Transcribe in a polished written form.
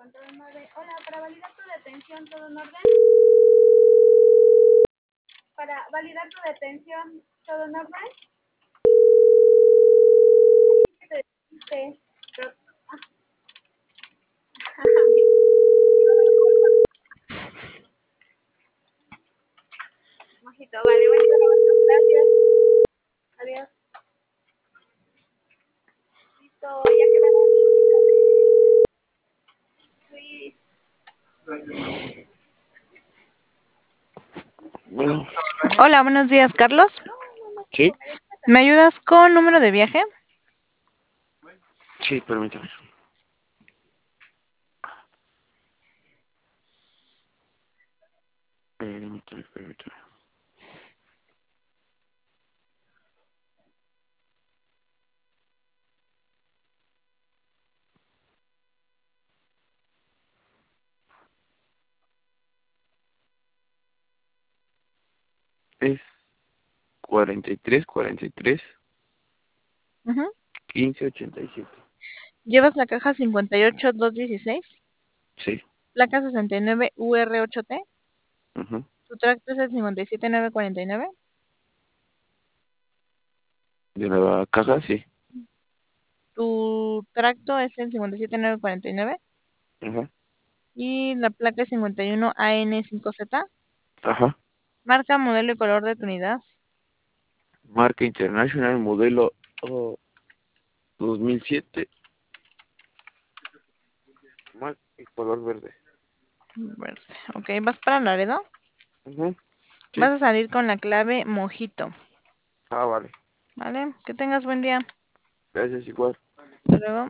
Control 9. Hola, para validar tu detención, ¿todo en orden? Para validar tu detención, ¿todo en orden? ¿Qué te dijiste? Mojito, vale, buen trabajo, gracias. Adiós. Listo, ya quedaron. Sí. Bueno, Hola, buenos días, Carlos. sí, ¿Me ayudas con número de viaje? sí, permítame. Permítame. Es 43 Ujú. 15 87. ¿Llevas la caja 58216? Sí, Placa 69 UR8T. ujú. ¿Tu tracto es el 57949? De la caja, sí. ¿Tu tracto es el 57949? Ajá, Y la placa es 51AN5Z. ajá. Marca, modelo y color de tu unidad. Marca International, modelo 2007, más y color verde. Verde. Ok, ¿vas para Laredo? Ujú. Sí, Vas a salir con la clave Mojito. vale. ¿Vale? Que tengas buen día. Gracias, igual. Hasta luego.